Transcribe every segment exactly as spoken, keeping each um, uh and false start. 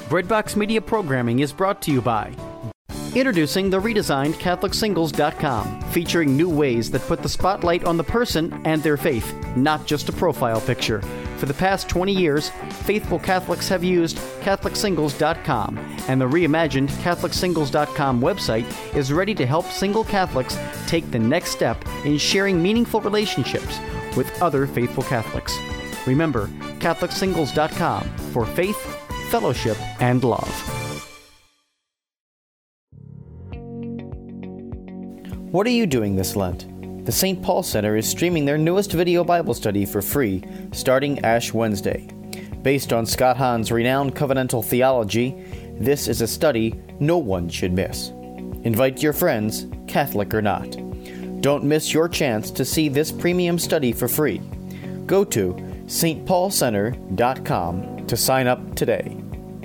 Breadbox Media programming is brought to you by introducing the redesigned Catholic Singles dot com, featuring new ways that put the spotlight on the person and their faith, not just a profile picture. For the past twenty years, faithful Catholics have used Catholic Singles dot com, and the reimagined Catholic Singles dot com website is ready to help single Catholics take the next step in sharing meaningful relationships with other faithful Catholics. Remember, Catholic Singles dot com for faith, fellowship, and love. What are you doing this Lent? The Saint Paul Center is streaming their newest video Bible study for free, starting Ash Wednesday. Based on Scott Hahn's renowned covenantal theology, this is a study no one should miss. Invite your friends, Catholic or not. Don't miss your chance to see this premium study for free. Go to St Paul Center dot com to sign up today.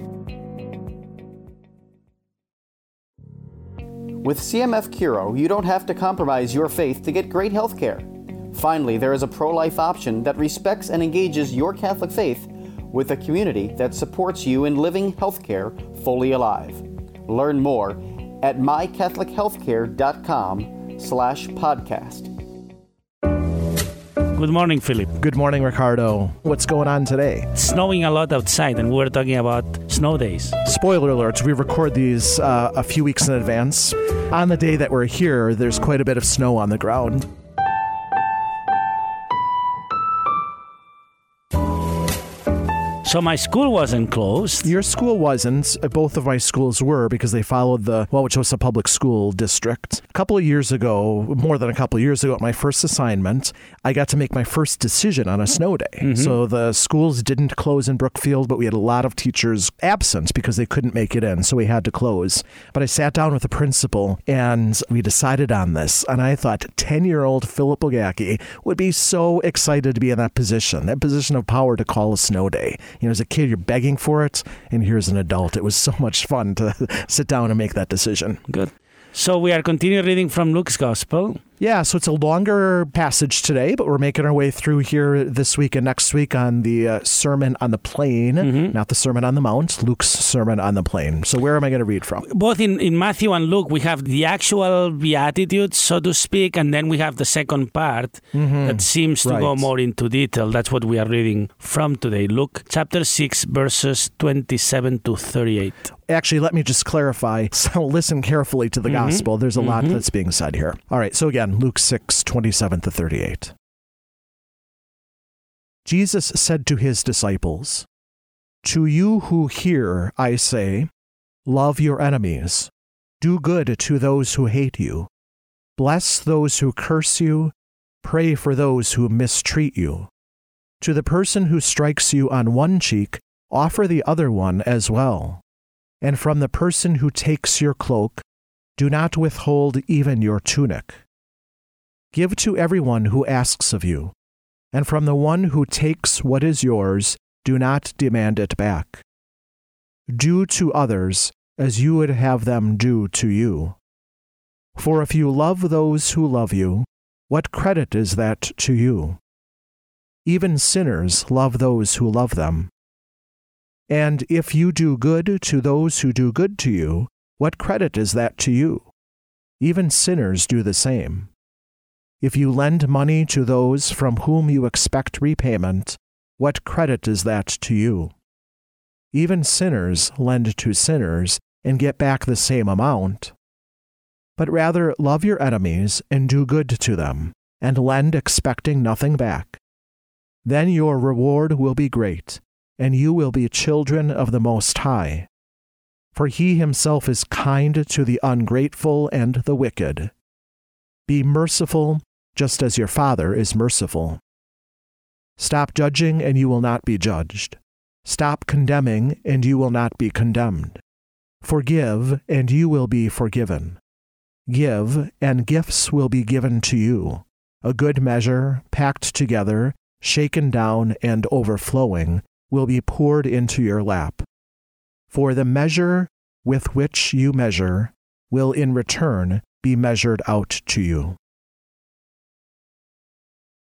With C M F Curo, you don't have to compromise your faith to get great health care. Finally, there is a pro-life option that respects and engages your Catholic faith with a community that supports you in living healthcare fully alive. Learn more at my catholic healthcare dot com slash podcast. Good morning, Philip. Good morning, Ricardo. What's going on today? It's snowing a lot outside, and we're talking about snow days. Spoiler alert, we record these uh, a few weeks in advance. On the day that we're here, there's quite a bit of snow on the ground. So my school wasn't closed. Your school wasn't. Both of my schools were because they followed the Wauwatosa Public School District. A couple of years ago, more than a couple of years ago, at my first assignment, I got to make my first decision on a snow day. Mm-hmm. So the schools didn't close in Brookfield, but we had a lot of teachers absent because they couldn't make it in, so we had to close. But I sat down with the principal and we decided on this, and I thought ten-year-old Philip Bogacki would be so excited to be in that position, that position of power to call a snow day. You know, as a kid, you're begging for it, and here's an adult. It was so much fun to sit down and make that decision. Good. So we are continuing reading from Luke's Gospel. Yeah, so it's a longer passage today, but we're making our way through here this week and next week on the uh, Sermon on the Plain, mm-hmm. not the Sermon on the Mount, Luke's Sermon on the Plain. So where am I going to read from? Both in, in Matthew and Luke, we have the actual Beatitudes, so to speak, and then we have the second part mm-hmm. that seems to right. go more into detail. That's what we are reading from today. Luke chapter six, verses twenty-seven to thirty-eight. Actually, let me just clarify. So listen carefully to the mm-hmm. gospel. There's a mm-hmm. lot that's being said here. All right, so again, Luke six, twenty-seven to thirty-eight. Jesus said to his disciples, "To you who hear, I say, love your enemies, do good to those who hate you, bless those who curse you, pray for those who mistreat you. To the person who strikes you on one cheek, offer the other one as well. And from the person who takes your cloak, do not withhold even your tunic. Give to everyone who asks of you, and from the one who takes what is yours, do not demand it back. Do to others as you would have them do to you. For if you love those who love you, what credit is that to you? Even sinners love those who love them. And if you do good to those who do good to you, what credit is that to you? Even sinners do the same. If you lend money to those from whom you expect repayment, what credit is that to you? Even sinners lend to sinners and get back the same amount. But rather love your enemies and do good to them, and lend expecting nothing back. Then your reward will be great, and you will be children of the Most High. For he himself is kind to the ungrateful and the wicked. Be merciful, just as your Father is merciful. Stop judging, and you will not be judged. Stop condemning, and you will not be condemned. Forgive, and you will be forgiven. Give, and gifts will be given to you. A good measure, packed together, shaken down, and overflowing, will be poured into your lap. For the measure with which you measure will in return be measured out to you.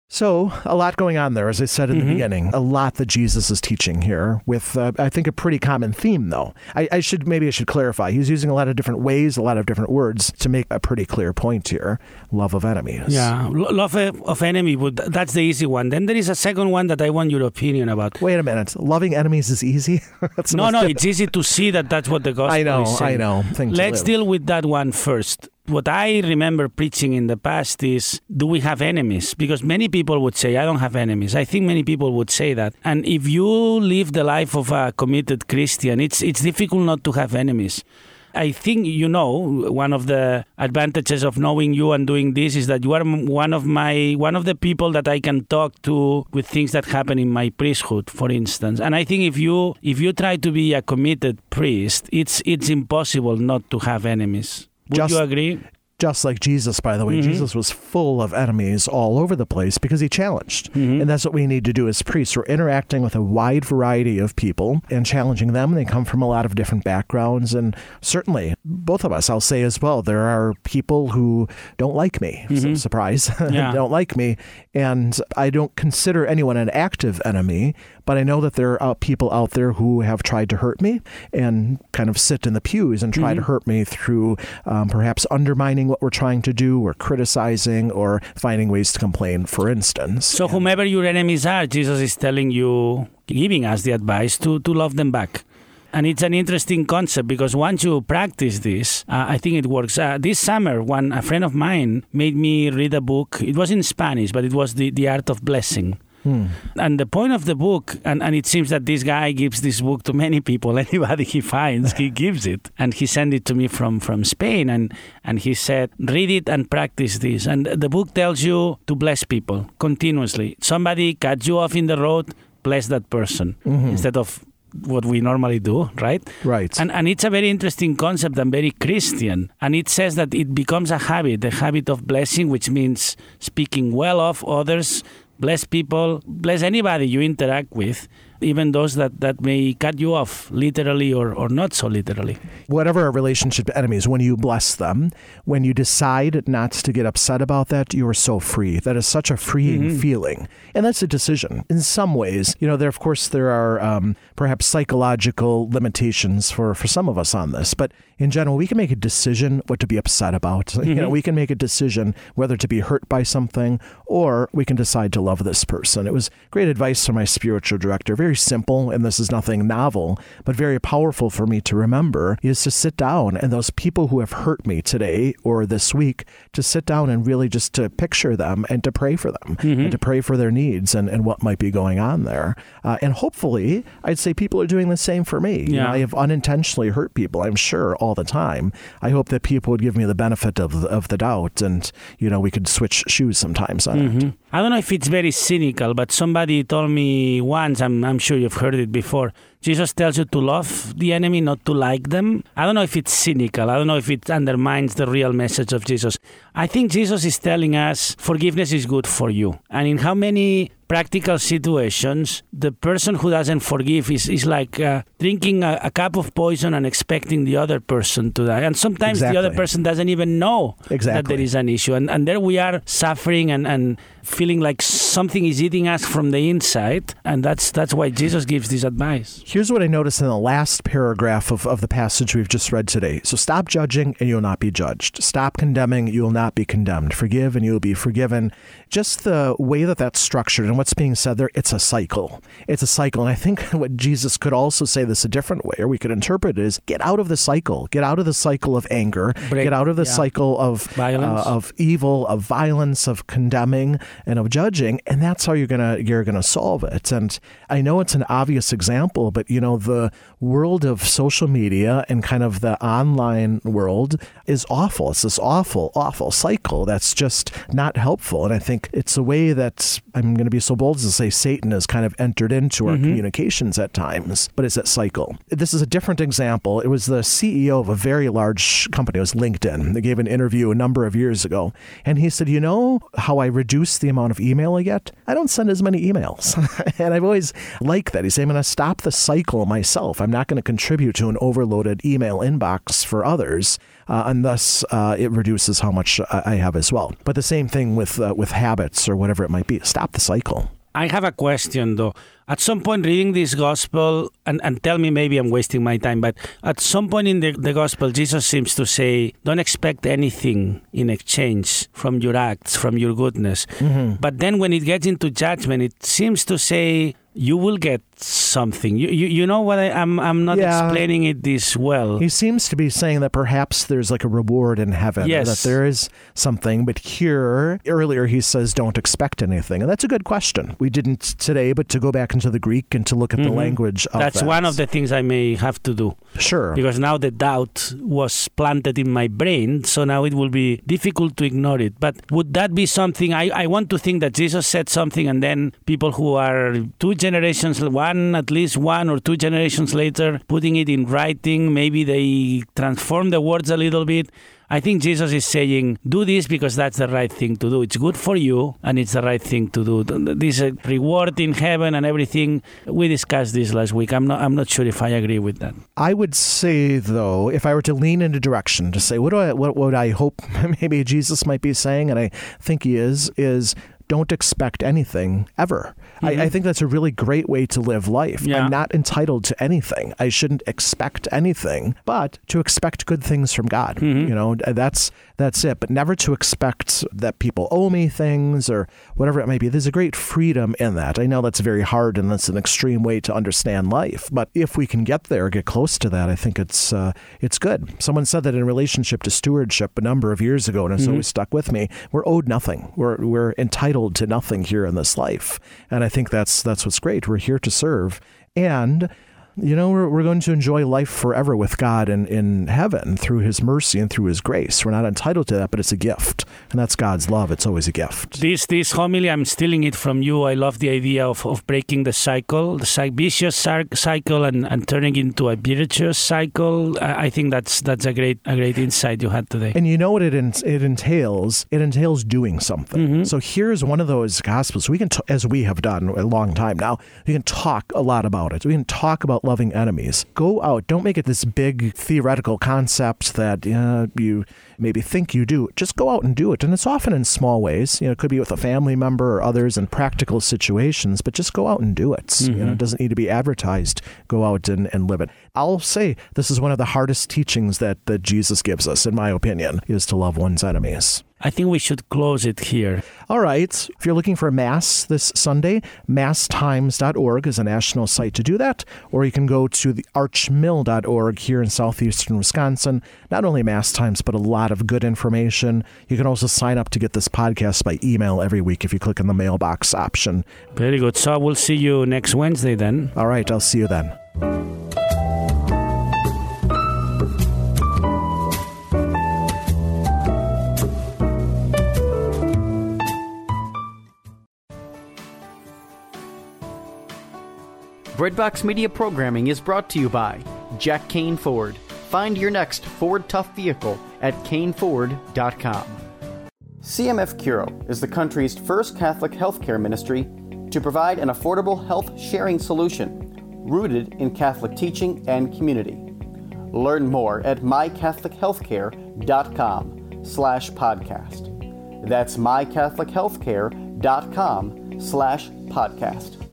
So a lot going on there, as I said in mm-hmm. the beginning, a lot that Jesus is teaching here with, uh, I think, a pretty common theme, though. I, I should maybe I should clarify. He's using a lot of different ways, a lot of different words to make a pretty clear point here. Love of enemies. Yeah, love of enemy, would that's the easy one. Then there is a second one that I want your opinion about. Wait a minute. Loving enemies is easy? no, no, it's easy to see that that's what the gospel I know, is saying. I know. Thing Let's live. deal with that one first. What I remember preaching in the past is, do we have enemies? Because many people would say, I don't have enemies. I think many people would say that. And if you live the life of a committed Christian, it's it's difficult not to have enemies. I think, you know, one of the advantages of knowing you and doing this is that you are one of my one of the people that I can talk to with things that happen in my priesthood, for instance. And I think if you if you try to be a committed priest, it's it's impossible not to have enemies. Would Just, you agree? Just like Jesus, by the way. Mm-hmm. Jesus was full of enemies all over the place because he challenged. Mm-hmm. And that's what we need to do as priests. We're interacting with a wide variety of people and challenging them. They come from a lot of different backgrounds. And certainly, both of us, I'll say as well, there are people who don't like me. Mm-hmm. So, surprise. Yeah. Don't like me. And I don't consider anyone an active enemy, but I know that there are people out there who have tried to hurt me and kind of sit in the pews and try mm-hmm. to hurt me through um, perhaps undermining what we're trying to do or criticizing or finding ways to complain, for instance. So whomever your enemies are, Jesus is telling you, giving us the advice to, to love them back. And it's an interesting concept because once you practice this, uh, I think it works. Uh, this summer, one a friend of mine made me read a book. It was in Spanish, but it was The, the Art of Blessing. Hmm. And the point of the book, and, and it seems that this guy gives this book to many people, anybody he finds, he gives it. And he sent it to me from, from Spain, and, and he said, read it and practice this. And the book tells you to bless people continuously. Somebody cuts you off in the road, bless that person, mm-hmm. instead of what we normally do, right? Right. And and it's a very interesting concept and very Christian. And it says that it becomes a habit, the habit of blessing, which means speaking well of others, bless people, bless anybody you interact with, even those that, that may cut you off, literally or, or not so literally. Whatever our relationship to enemies, when you bless them, when you decide not to get upset about that, you are so free. That is such a freeing mm-hmm. feeling. And that's a decision. In some ways, you know, there, of course, there are um, perhaps psychological limitations for, for some of us on this. But in general, we can make a decision what to be upset about. Mm-hmm. You know, we can make a decision whether to be hurt by something, or we can decide to love this person. It was great advice from my spiritual director. Very simple, and this is nothing novel, but very powerful for me to remember, is to sit down and those people who have hurt me today or this week, to sit down and really just to picture them and to pray for them mm-hmm. and to pray for their needs and, and what might be going on there. Uh, and hopefully, I'd say people are doing the same for me. Yeah. You know, I have unintentionally hurt people, I'm sure, all the time. I hope that people would give me the benefit of, of the doubt, and, you know, we could switch shoes sometimes on mm-hmm. it. I don't know if it's very cynical, but somebody told me once, I'm, I'm sure you've heard it before, Jesus tells you to love the enemy, not to like them. I don't know if it's cynical. I don't know if it undermines the real message of Jesus. I think Jesus is telling us forgiveness is good for you. And in how many practical situations, the person who doesn't forgive is, is like uh, drinking a, a cup of poison and expecting the other person to die. And sometimes exactly. the other person doesn't even know exactly. that there is an issue. And, and there we are suffering and, and feeling like something is eating us from the inside. And that's that's why Jesus gives this advice. Here's what I noticed in the last paragraph of, of the passage we've just read today. So stop judging and you'll not be judged. Stop condemning, you will not be condemned. Forgive and you will be forgiven. Just the way that that's structured and what's being said there, it's a cycle. It's a cycle. And I think what Jesus could also say this a different way, or we could interpret it as, get out of the cycle. Get out of the cycle of anger. Break, get out of the yeah. cycle of violence, uh, of evil, of violence, of condemning, and of judging. And that's how you're gonna you're gonna solve it. And I know it's an obvious example, but you know, the world of social media and kind of the online world is awful. It's this awful, awful cycle that's just not helpful. And I think it's a way that, I'm going to be so bold as to say, Satan has kind of entered into our mm-hmm. communications at times, but it's that cycle. This is a different example. It was the C E O of a very large company. It was LinkedIn. They gave an interview a number of years ago. And he said, you know how I reduced the amount of email I get? quiet, I don't send as many emails. And I've always liked that. He's saying, I'm going to stop the cycle myself. I'm not going to contribute to an overloaded email inbox for others. Uh, and thus, uh, it reduces how much I have as well. But the same thing with uh, with habits or whatever it might be. Stop the cycle. I have a question, though. At some point reading this gospel, and, and tell me maybe I'm wasting my time, but at some point in the, the gospel, Jesus seems to say, don't expect anything in exchange from your acts, from your goodness. Mm-hmm. But then when it gets into judgment, it seems to say, you will get something. You you, you know what? I, I'm I'm not yeah. explaining it this well. He seems to be saying that perhaps there's like a reward in heaven. Yes. That there is something. But here, earlier he says, don't expect anything. And that's a good question. We didn't today, but to go back into the Greek and to look at mm-hmm. the language of That's that. one of the things I may have to do. Sure. Because now the doubt was planted in my brain, so now it will be difficult to ignore it. But would that be something, I, I want to think that Jesus said something and then people who are two generations, one, at least one or two generations later, putting it in writing, maybe they transform the words a little bit. I think Jesus is saying, do this because that's the right thing to do. It's good for you, and it's the right thing to do. This uh, reward in heaven and everything, we discussed this last week. I'm not I'm not sure if I agree with that. I would say, though, if I were to lean in a direction to say, what do I, what would I hope maybe Jesus might be saying, and I think he is, is don't expect anything ever. Mm-hmm. I, I think that's a really great way to live life. Yeah. I'm not entitled to anything. I shouldn't expect anything, but to expect good things from God. Mm-hmm. You know, that's that's it. But never to expect that people owe me things or whatever it may be. There's a great freedom in that. I know that's very hard and that's an extreme way to understand life. But if we can get there, get close to that, I think it's uh, it's good. Someone said that in relationship to stewardship a number of years ago, and it's mm-hmm. always stuck with me. We're owed nothing. We're we're entitled to nothing here in this life. And I think that's that's what's great. We're here to serve. And, you know, we're, we're going to enjoy life forever with God in, in heaven through his mercy and through his grace. We're not entitled to that, but it's a gift. And that's God's love. It's always a gift. This this homily, I'm stealing it from you. I love the idea of, of breaking the cycle, the vicious cycle and, and turning into a virtuous cycle. I think that's that's a great a great insight you had today. And you know what it it entails? It entails doing something. Mm-hmm. So here's one of those gospels. We can, t- as we have done a long time now, we can talk a lot about it. We can talk about loving enemies. Go out. Don't make it this big theoretical concept that uh, you maybe think you do. Just go out and do it. And it's often in small ways. You know, it could be with a family member or others in practical situations, but just go out and do it. Mm-hmm. You know, it doesn't need to be advertised. Go out and, and live it. I'll say this is one of the hardest teachings that, that Jesus gives us, in my opinion, is to love one's enemies. I think we should close it here. All right. If you're looking for a Mass this Sunday, mass times dot org is a national site to do that. Or you can go to the arch mill dot org here in southeastern Wisconsin. Not only Mass Times, but a lot of good information. You can also sign up to get this podcast by email every week if you click on the mailbox option. Very good. So we'll see you next Wednesday then. All right. I'll see you then. Breadbox Media programming is brought to you by Jack Kane Ford. Find your next Ford Tough vehicle at Kane Ford dot com. C M F Curo is the country's first Catholic healthcare ministry to provide an affordable health sharing solution rooted in Catholic teaching and community. Learn more at my catholic healthcare dot com slash podcast. That's my catholic healthcare dot com slash podcast.